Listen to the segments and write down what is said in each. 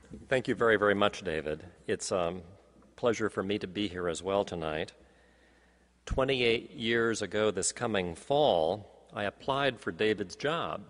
Thank you very, very much, David. It's a pleasure for me to be here as well tonight. 28 years ago this coming fall, I applied for David's job,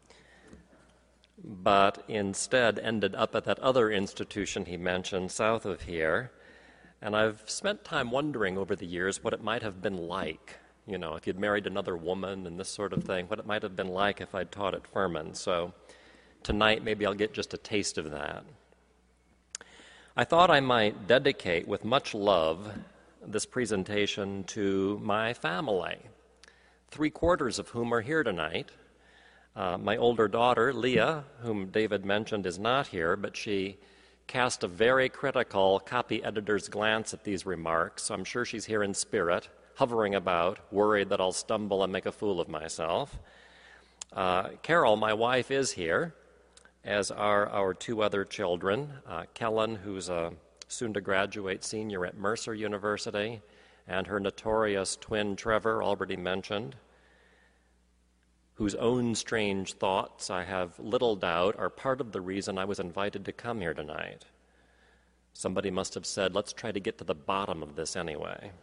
but instead ended up at that other institution he mentioned south of here, and I've spent time wondering over the years what it might have been like, if you'd married another woman and this sort of thing, what it might have been like if I'd taught at Furman. So tonight maybe I'll get just a taste of that. I thought I might dedicate with much love this presentation to my family, 3/4 of whom are here tonight. My older daughter, Leah, whom David mentioned, is not here, but she cast a very critical copy editor's glance at these remarks, so I'm sure she's here in spirit, hovering about, worried that I'll stumble and make a fool of myself. Carol, my wife, is here, as are our 2 other children, Kellen, who's a soon-to-graduate senior at Mercer University, and her notorious twin, Trevor, already mentioned, whose own strange thoughts, I have little doubt, are part of the reason I was invited to come here tonight. Somebody must have said, let's try to get to the bottom of this anyway.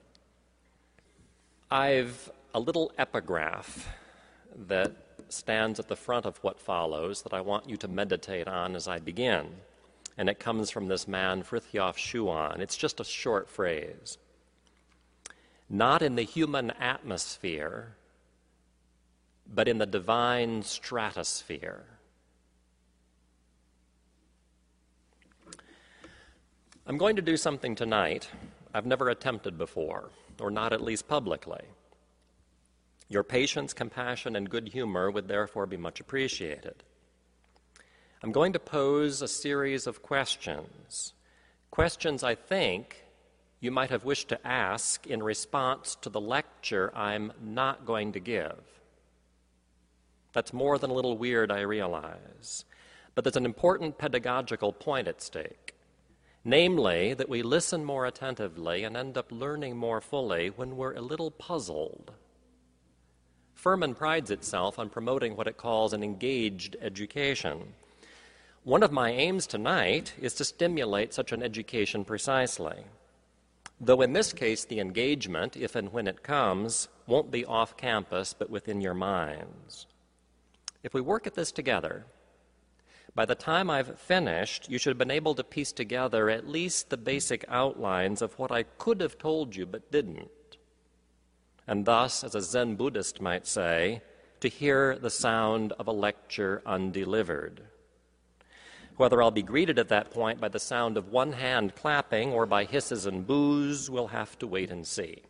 I've a little epigraph that stands at the front of what follows that I want you to meditate on as I begin. And it comes from this man, Frithjof Schuon. It's just a short phrase. Not in the human atmosphere, but in the divine stratosphere. I'm going to do something tonight I've never attempted before, or not at least publicly. Your patience, compassion, and good humor would therefore be much appreciated. I'm going to pose a series of questions I think you might have wished to ask in response to the lecture I'm not going to give. That's more than a little weird, I realize, but there's an important pedagogical point at stake, namely that we listen more attentively and end up learning more fully when we're a little puzzled. Furman prides itself on promoting what it calls an engaged education. One of my aims tonight is to stimulate such an education precisely, though in this case the engagement, if and when it comes, won't be off campus but within your minds. If we work at this together, by the time I've finished, you should have been able to piece together at least the basic outlines of what I could have told you but didn't. And thus, as a Zen Buddhist might say, to hear the sound of a lecture undelivered. Whether I'll be greeted at that point by the sound of one hand clapping or by hisses and boos, we'll have to wait and see.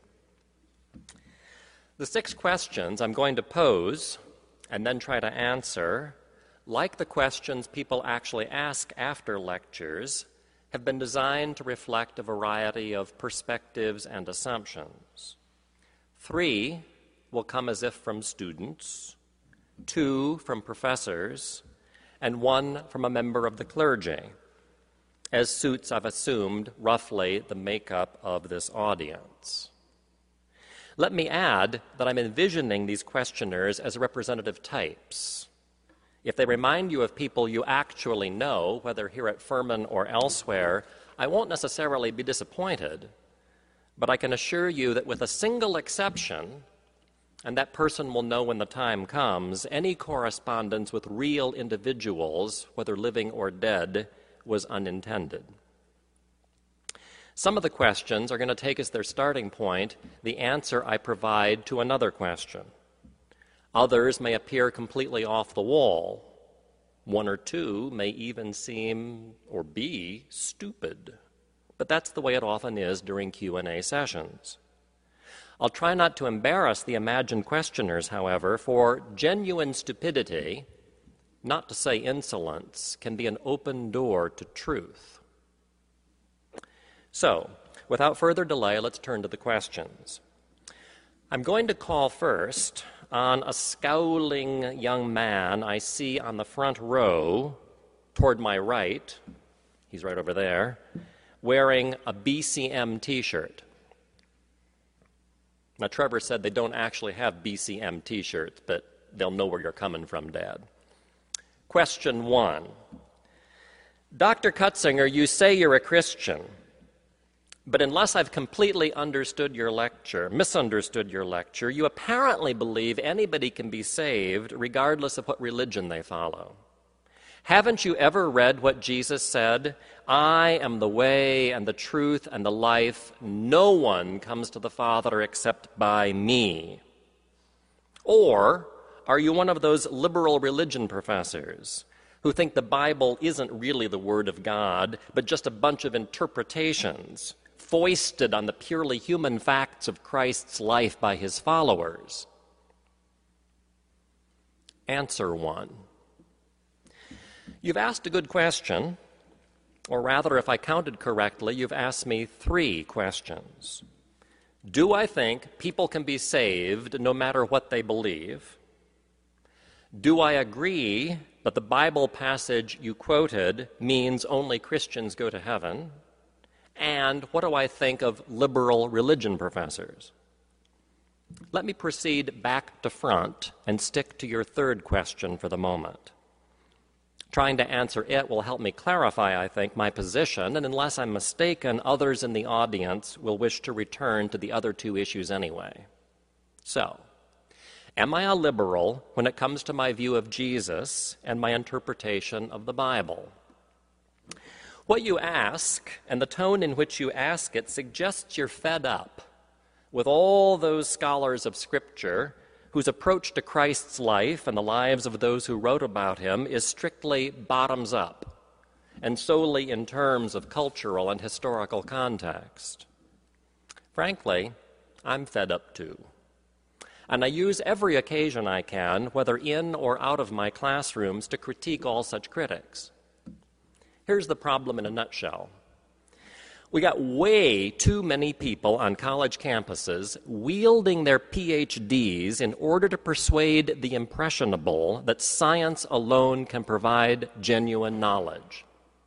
The 6 questions I'm going to pose and then try to answer, like the questions people actually ask after lectures, have been designed to reflect a variety of perspectives and assumptions. 3 will come as if from students, 2 from professors, and 1 from a member of the clergy, as suits, I've assumed, roughly the makeup of this audience. Let me add that I'm envisioning these questioners as representative types. If they remind you of people you actually know, whether here at Furman or elsewhere, I won't necessarily be disappointed. But I can assure you that with a single exception, and that person will know when the time comes, any correspondence with real individuals, whether living or dead, was unintended. Some of the questions are going to take as their starting point the answer I provide to another question. Others may appear completely off the wall. 1 or 2 may even seem or be stupid. But that's the way it often is during Q&A sessions. I'll try not to embarrass the imagined questioners, however, for genuine stupidity, not to say insolence, can be an open door to truth. So, without further delay, let's turn to the questions. I'm going to call first on a scowling young man I see on the front row toward my right. He's right over there, wearing a BCM t-shirt. Now, Trevor said they don't actually have BCM t-shirts, but they'll know where you're coming from, Dad. Question 1. Dr. Cutzinger, you say you're a Christian, but unless I've completely misunderstood your lecture, you apparently believe anybody can be saved regardless of what religion they follow. Haven't you ever read what Jesus said? I am the way and the truth and the life. No one comes to the Father except by me. Or are you one of those liberal religion professors who think the Bible isn't really the Word of God, but just a bunch of interpretations foisted on the purely human facts of Christ's life by his followers? Answer 1. You've asked a good question, or rather, if I counted correctly, you've asked me 3 questions. Do I think people can be saved no matter what they believe? Do I agree that the Bible passage you quoted means only Christians go to heaven? And what do I think of liberal religion professors? Let me proceed back to front and stick to your 3rd question for the moment. Trying to answer it will help me clarify, I think, my position, and unless I'm mistaken, others in the audience will wish to return to the other 2 issues anyway. So, am I a liberal when it comes to my view of Jesus and my interpretation of the Bible? What you ask, and the tone in which you ask it, suggests you're fed up with all those scholars of Scripture whose approach to Christ's life and the lives of those who wrote about him is strictly bottoms up and solely in terms of cultural and historical context. Frankly, I'm fed up too. And I use every occasion I can, whether in or out of my classrooms, to critique all such critics. Here's the problem in a nutshell. We got way too many people on college campuses wielding their PhDs in order to persuade the impressionable that science alone can provide genuine knowledge.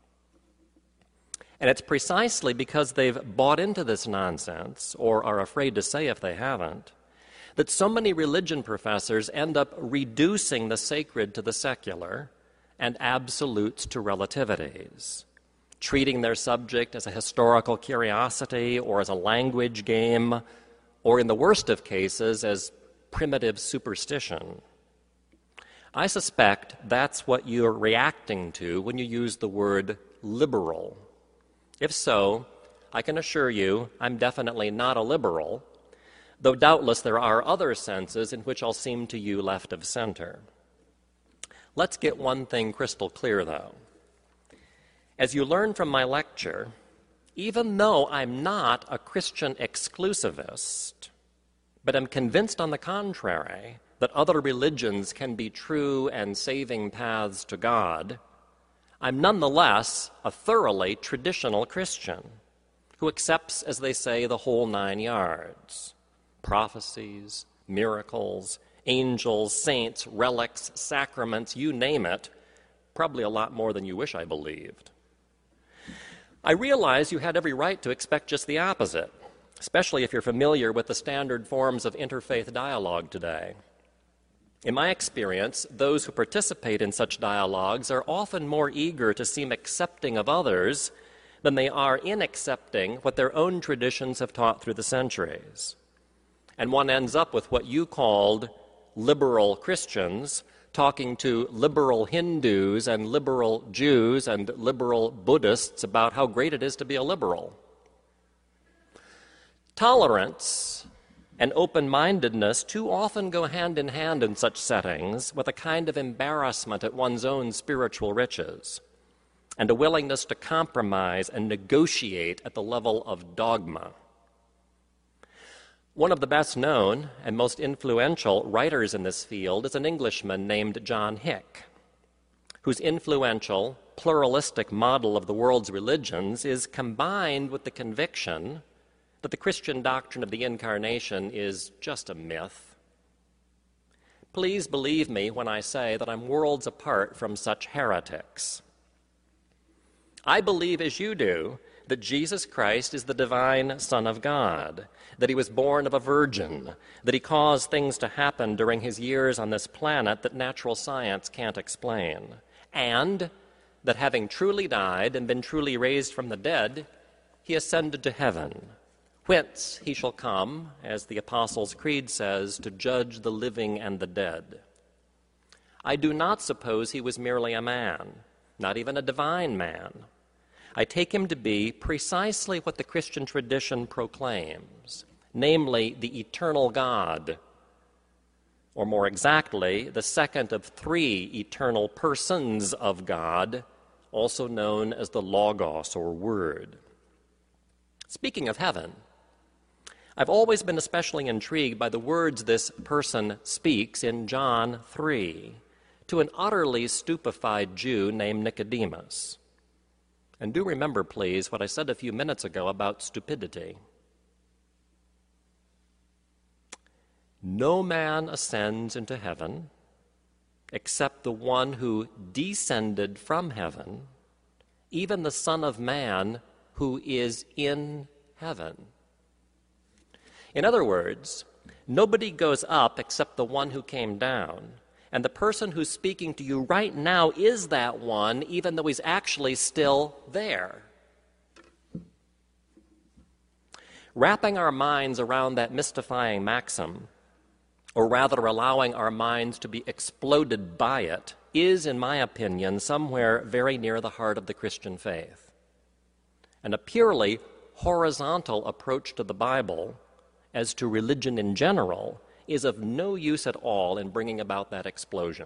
And it's precisely because they've bought into this nonsense, or are afraid to say if they haven't, that so many religion professors end up reducing the sacred to the secular and absolutes to relativities, treating their subject as a historical curiosity or as a language game, or in the worst of cases, as primitive superstition. I suspect that's what you're reacting to when you use the word liberal. If so, I can assure you I'm definitely not a liberal, though doubtless there are other senses in which I'll seem to you left of center. Let's get one thing crystal clear, though. As you learn from my lecture, even though I'm not a Christian exclusivist, but am convinced on the contrary that other religions can be true and saving paths to God, I'm nonetheless a thoroughly traditional Christian who accepts, as they say, the whole 9 yards. Prophecies, miracles, angels, saints, relics, sacraments, you name it, probably a lot more than you wish I believed. I realize you had every right to expect just the opposite, especially if you're familiar with the standard forms of interfaith dialogue today. In my experience, those who participate in such dialogues are often more eager to seem accepting of others than they are in accepting what their own traditions have taught through the centuries. And one ends up with what you called liberal Christians talking to liberal Hindus and liberal Jews and liberal Buddhists about how great it is to be a liberal. Tolerance and open-mindedness too often go hand in hand in such settings with a kind of embarrassment at one's own spiritual riches and a willingness to compromise and negotiate at the level of dogma. One of the best known and most influential writers in this field is an Englishman named John Hick, whose influential, pluralistic model of the world's religions is combined with the conviction that the Christian doctrine of the Incarnation is just a myth. Please believe me when I say that I'm worlds apart from such heretics. I believe, as you do, that Jesus Christ is the divine Son of God, that he was born of a virgin, that he caused things to happen during his years on this planet that natural science can't explain, and that having truly died and been truly raised from the dead, he ascended to heaven, whence he shall come, as the Apostles' Creed says, to judge the living and the dead. I do not suppose he was merely a man, not even a divine man. I take him to be precisely what the Christian tradition proclaims, namely the eternal God, or more exactly, the second of three eternal persons of God, also known as the Logos, or Word. Speaking of heaven, I've always been especially intrigued by the words this person speaks in John 3 to an utterly stupefied Jew named Nicodemus. And do remember, please, what I said a few minutes ago about stupidity. No man ascends into heaven except the one who descended from heaven, even the Son of Man who is in heaven. In other words, nobody goes up except the one who came down, and the person who's speaking to you right now is that one, even though he's actually still there. Wrapping our minds around that mystifying maxim, or rather allowing our minds to be exploded by it, is, in my opinion, somewhere very near the heart of the Christian faith. And a purely horizontal approach to the Bible, as to religion in general, is of no use at all in bringing about that explosion.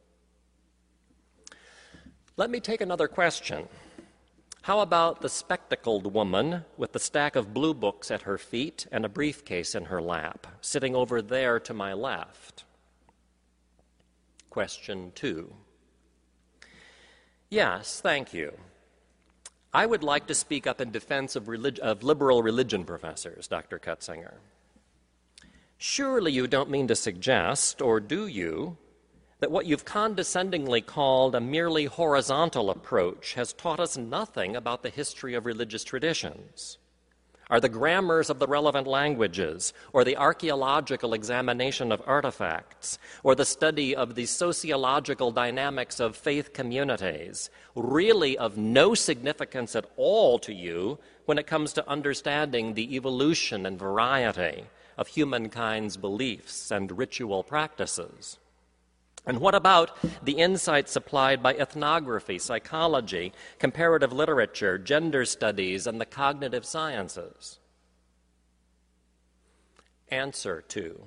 Let me take another question. How about the spectacled woman with the stack of blue books at her feet and a briefcase in her lap, sitting over there to my left? Question 2. Yes, thank you. I would like to speak up in defense of liberal religion professors, Dr. Cutzinger. Surely you don't mean to suggest, or do you, that what you've condescendingly called a merely horizontal approach has taught us nothing about the history of religious traditions? Are the grammars of the relevant languages, or the archaeological examination of artifacts, or the study of the sociological dynamics of faith communities really of no significance at all to you when it comes to understanding the evolution and variety of humankind's beliefs and ritual practices? And what about the insights supplied by ethnography, psychology, comparative literature, gender studies, and the cognitive sciences? Answer 2.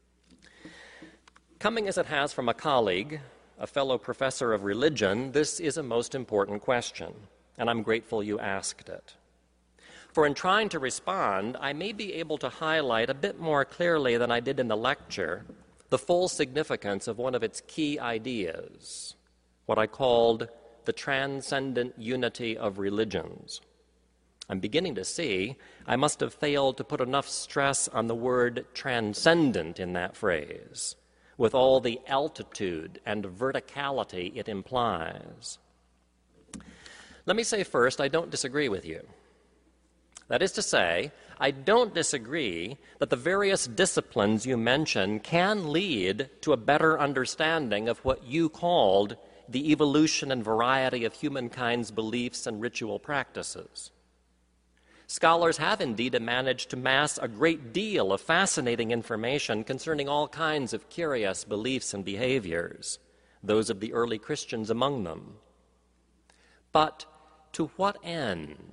Coming as it has from a colleague, a fellow professor of religion, this is a most important question, and I'm grateful you asked it. For in trying to respond, I may be able to highlight a bit more clearly than I did in the lecture the full significance of one of its key ideas, what I called the transcendent unity of religions. I'm beginning to see I must have failed to put enough stress on the word transcendent in that phrase, with all the altitude and verticality it implies. Let me say first, I don't disagree with you. That is to say, I don't disagree that the various disciplines you mention can lead to a better understanding of what you called the evolution and variety of humankind's beliefs and ritual practices. Scholars have indeed managed to mass a great deal of fascinating information concerning all kinds of curious beliefs and behaviors, those of the early Christians among them. But to what end?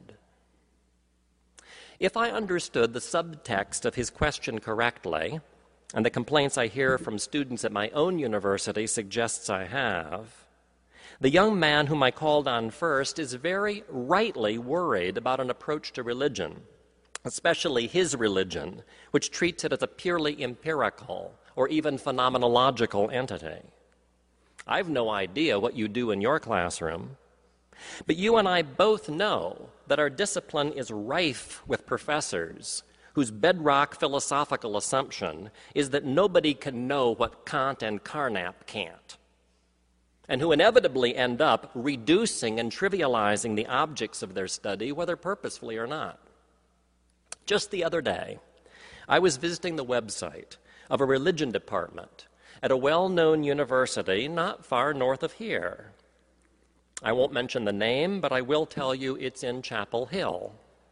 If I understood the subtext of his question correctly, and the complaints I hear from students at my own university suggests I have, the young man whom I called on first is very rightly worried about an approach to religion, especially his religion, which treats it as a purely empirical or even phenomenological entity. I've no idea what you do in your classroom, but you and I both know that our discipline is rife with professors whose bedrock philosophical assumption is that nobody can know what Kant and Carnap can't, and who inevitably end up reducing and trivializing the objects of their study, whether purposefully or not. Just the other day, I was visiting the website of a religion department at a well-known university not far north of here. I won't mention the name, but I will tell you it's in Chapel Hill.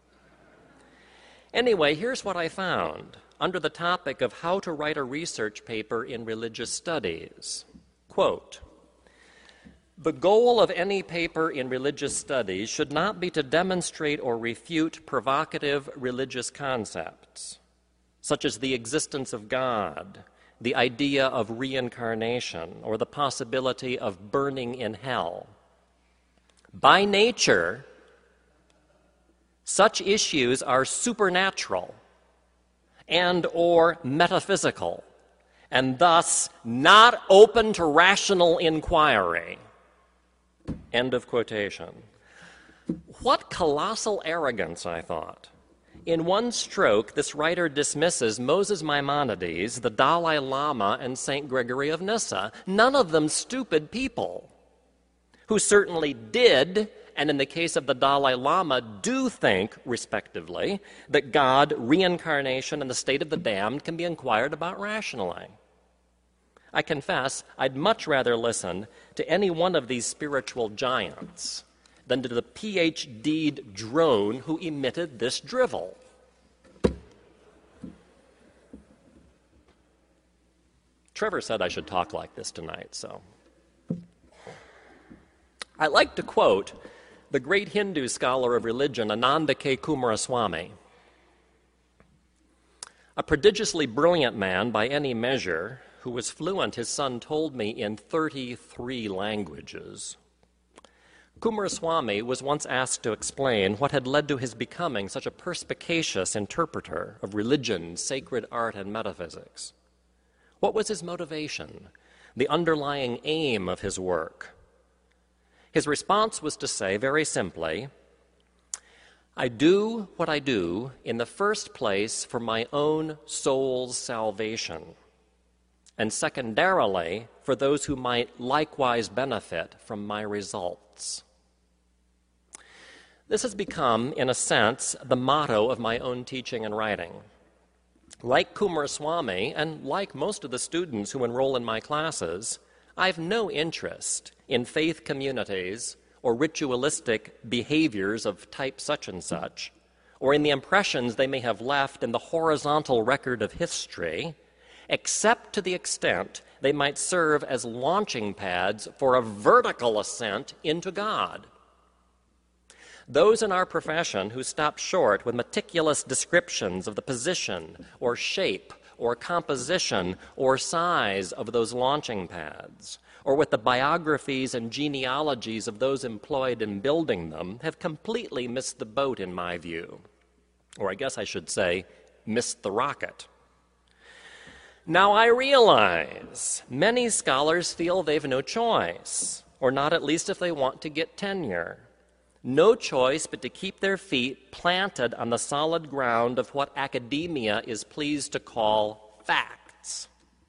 Anyway, here's what I found under the topic of how to write a research paper in religious studies. Quote, "The goal of any paper in religious studies should not be to demonstrate or refute provocative religious concepts, such as the existence of God, the idea of reincarnation, or the possibility of burning in hell. By nature, such issues are supernatural and or metaphysical, and thus not open to rational inquiry." End of quotation. What colossal arrogance, I thought. In one stroke, this writer dismisses Moses Maimonides, the Dalai Lama, and St. Gregory of Nyssa, none of them stupid people, who certainly did, and in the case of the Dalai Lama, do think, respectively, that God, reincarnation, and the state of the damned can be inquired about rationally. I confess I'd much rather listen to any one of these spiritual giants than to the PhD'd drone who emitted this drivel. Trevor said I should talk like this tonight, so. I like to quote the great Hindu scholar of religion, Ananda K. Coomaraswamy. A prodigiously brilliant man by any measure, who was fluent, his son told me, in 33 languages. Coomaraswamy was once asked to explain what had led to his becoming such a perspicacious interpreter of religion, sacred art, and metaphysics. What was his motivation, the underlying aim of his work? His response was to say, very simply, "I do what I do in the first place for my own soul's salvation, and secondarily for those who might likewise benefit from my results." This has become, in a sense, the motto of my own teaching and writing. Like Coomaraswamy, and like most of the students who enroll in my classes, I have no interest in faith communities or ritualistic behaviors of type such and such, or in the impressions they may have left in the horizontal record of history, except to the extent they might serve as launching pads for a vertical ascent into God. Those in our profession who stop short with meticulous descriptions of the position or shape or composition or size of those launching pads, or with the biographies and genealogies of those employed in building them, have completely missed the boat, in my view. Or I guess I should say, missed the rocket. Now I realize many scholars feel they've no choice, or not at least if they want to get tenure. No choice but to keep their feet planted on the solid ground of what academia is pleased to call facts.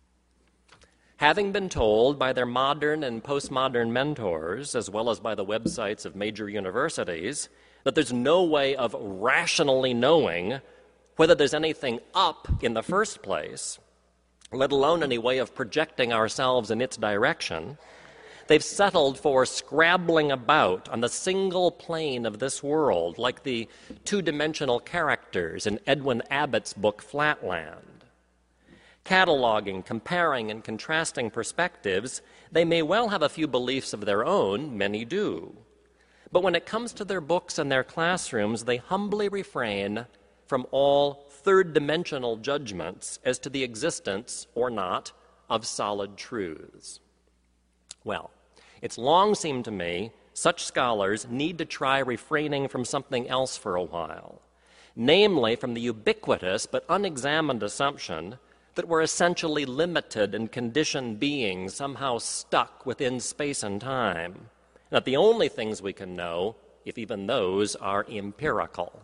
Having been told by their modern and postmodern mentors, as well as by the websites of major universities, that there's no way of rationally knowing whether there's anything up in the first place, let alone any way of projecting ourselves in its direction, they've settled for scrabbling about on the single plane of this world, like the two-dimensional characters in Edwin Abbott's book Flatland. Cataloging, comparing, and contrasting perspectives, they may well have a few beliefs of their own, many do. But when it comes to their books and their classrooms, they humbly refrain from all third-dimensional judgments as to the existence, or not, of solid truths. Well, it's long seemed to me such scholars need to try refraining from something else for a while, namely from the ubiquitous but unexamined assumption that we're essentially limited and conditioned beings somehow stuck within space and time, and that the only things we can know, if even those, are empirical.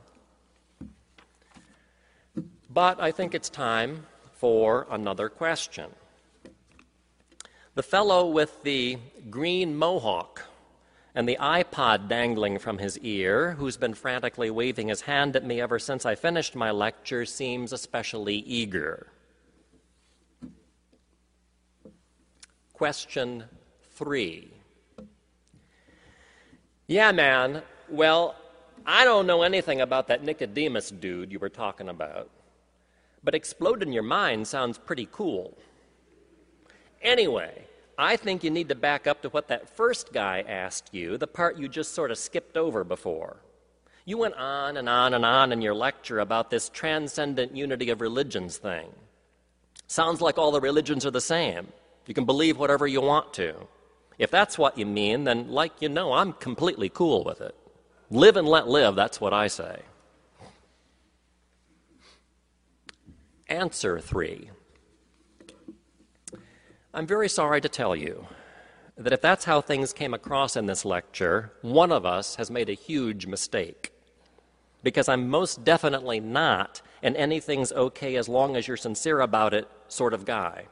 But I think it's time for another question. The fellow with the green mohawk and the iPod dangling from his ear, who's been frantically waving his hand at me ever since I finished my lecture, seems especially eager. Question 3. Yeah, man. Well, I don't know anything about that Nicodemus dude you were talking about, but exploding your mind sounds pretty cool. Anyway, I think you need to back up to what that first guy asked you, the part you just sort of skipped over before. You went on and on and on in your lecture about this transcendent unity of religions thing. Sounds like all the religions are the same. You can believe whatever you want to. If that's what you mean, then, like you know, I'm completely cool with it. Live and let live, that's what I say. Answer 3. I'm very sorry to tell you that if that's how things came across in this lecture, one of us has made a huge mistake. Because I'm most definitely not an anything's okay as long as you're sincere about it sort of guy.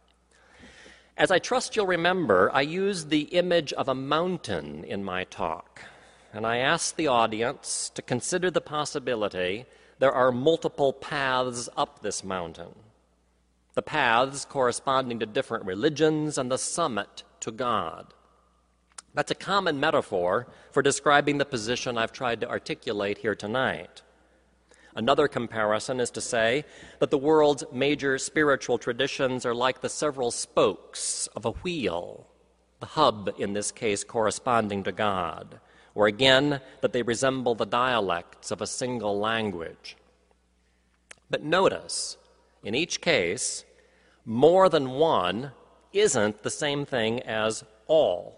As I trust you'll remember, I used the image of a mountain in my talk, and I asked the audience to consider the possibility there are multiple paths up this mountain. The paths corresponding to different religions and the summit to God. That's a common metaphor for describing the position I've tried to articulate here tonight. Another comparison is to say that the world's major spiritual traditions are like the several spokes of a wheel, the hub in this case corresponding to God, or again that they resemble the dialects of a single language. But notice, in each case, more than one isn't the same thing as all.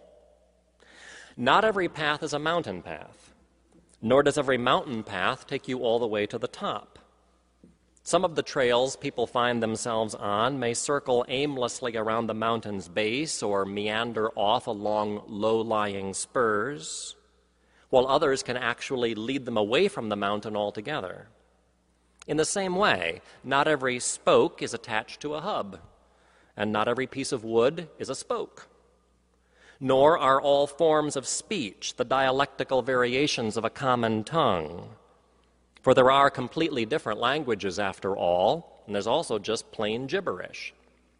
Not every path is a mountain path, nor does every mountain path take you all the way to the top. Some of the trails people find themselves on may circle aimlessly around the mountain's base or meander off along low-lying spurs, while others can actually lead them away from the mountain altogether. In the same way, not every spoke is attached to a hub, and not every piece of wood is a spoke. Nor are all forms of speech the dialectical variations of a common tongue. For there are completely different languages after all, and there's also just plain gibberish.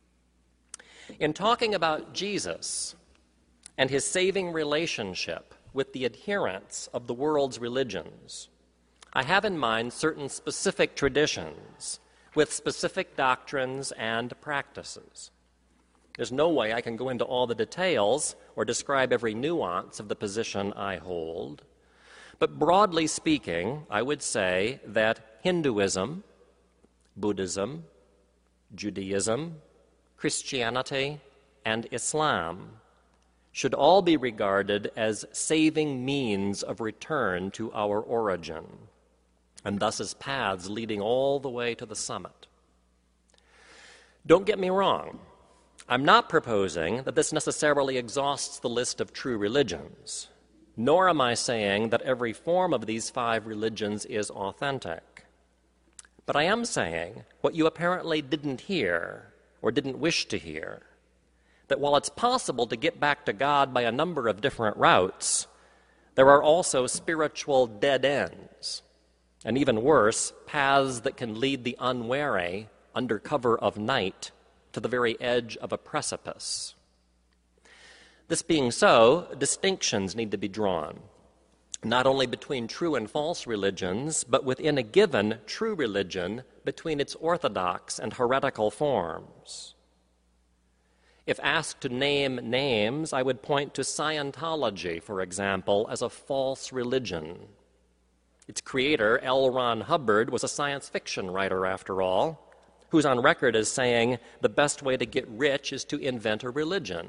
In talking about Jesus and his saving relationship with the adherents of the world's religions, I have in mind certain specific traditions with specific doctrines and practices. There's no way I can go into all the details or describe every nuance of the position I hold. But broadly speaking, I would say that Hinduism, Buddhism, Judaism, Christianity, and Islam should all be regarded as saving means of return to our origin, and thus as paths leading all the way to the summit. Don't get me wrong. I'm not proposing that this necessarily exhausts the list of true religions, nor am I saying that every form of these 5 religions is authentic. But I am saying what you apparently didn't hear or didn't wish to hear, that while it's possible to get back to God by a number of different routes, there are also spiritual dead ends, and even worse, paths that can lead the unwary under cover of night to the very edge of a precipice. This being so, distinctions need to be drawn, not only between true and false religions, but within a given true religion between its orthodox and heretical forms. If asked to name names, I would point to Scientology, for example, as a false religion. Its creator, L. Ron Hubbard, was a science fiction writer, after all, who's on record as saying the best way to get rich is to invent a religion.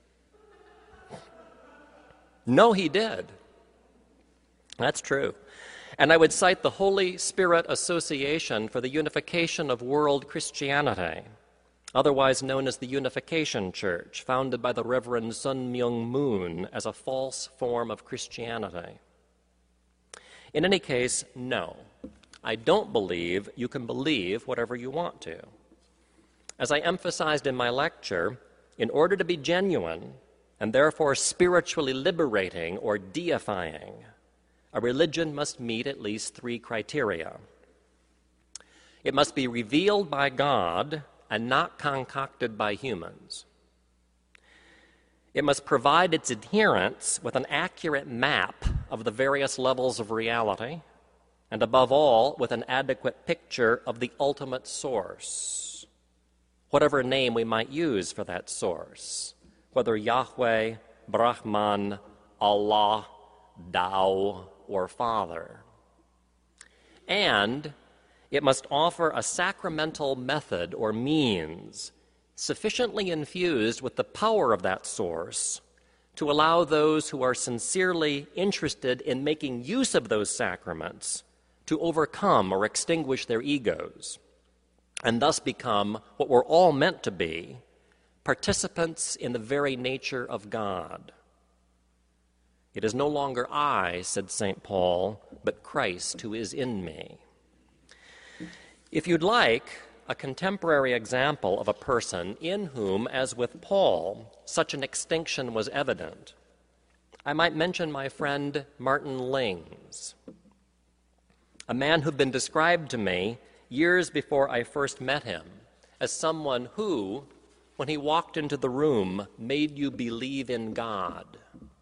No, he did. That's true. And I would cite the Holy Spirit Association for the Unification of World Christianity, otherwise known as the Unification Church, founded by the Reverend Sun Myung Moon, as a false form of Christianity. In any case, no. I don't believe you can believe whatever you want to. As I emphasized in my lecture, in order to be genuine and therefore spiritually liberating or deifying, a religion must meet at least 3 criteria. It must be revealed by God and not concocted by humans. It must provide its adherents with an accurate map of the various levels of reality, and above all, with an adequate picture of the ultimate source, whatever name we might use for that source, whether Yahweh, Brahman, Allah, Tao, or Father. And it must offer a sacramental method or means sufficiently infused with the power of that source to allow those who are sincerely interested in making use of those sacraments to overcome or extinguish their egos, and thus become what we're all meant to be, participants in the very nature of God. It is no longer I, said St. Paul, but Christ who is in me. If you'd like a contemporary example of a person in whom, as with Paul, such an extinction was evident, I might mention my friend Martin Lings, a man who'd been described to me years before I first met him as someone who, when he walked into the room, made you believe in God.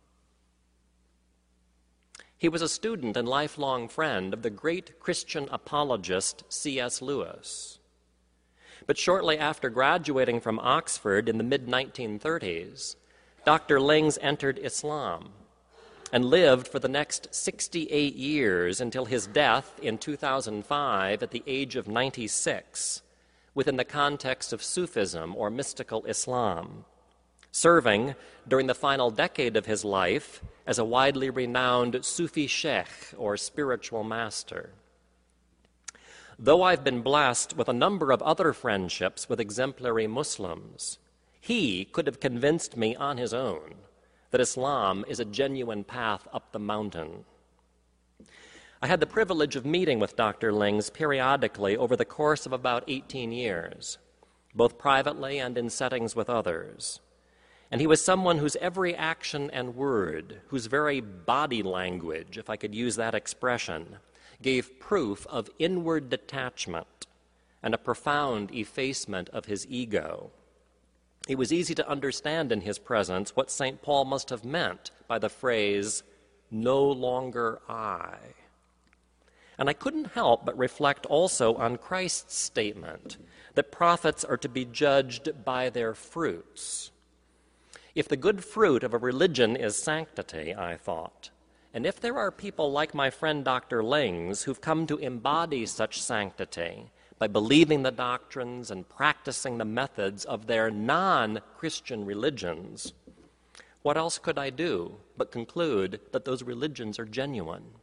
He was a student and lifelong friend of the great Christian apologist C.S. Lewis. But shortly after graduating from Oxford in the mid-1930s, Dr. Lings entered Islam and lived for the next 68 years until his death in 2005 at the age of 96, within the context of Sufism or mystical Islam, serving during the final decade of his life as a widely renowned Sufi sheikh or spiritual master. Though I've been blessed with a number of other friendships with exemplary Muslims, he could have convinced me on his own that Islam is a genuine path up the mountain. I had the privilege of meeting with Dr. Lings periodically over the course of about 18 years, both privately and in settings with others. And he was someone whose every action and word, whose very body language, if I could use that expression, gave proof of inward detachment and a profound effacement of his ego. It was easy to understand in his presence what St. Paul must have meant by the phrase, "no longer I." And I couldn't help but reflect also on Christ's statement that prophets are to be judged by their fruits. If the good fruit of a religion is sanctity, I thought, and if there are people like my friend Dr. Lings who've come to embody such sanctity by believing the doctrines and practicing the methods of their non-Christian religions, what else could I do but conclude that those religions are genuine?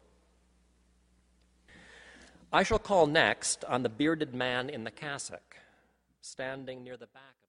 I shall call next on the bearded man in the cassock, standing near the back of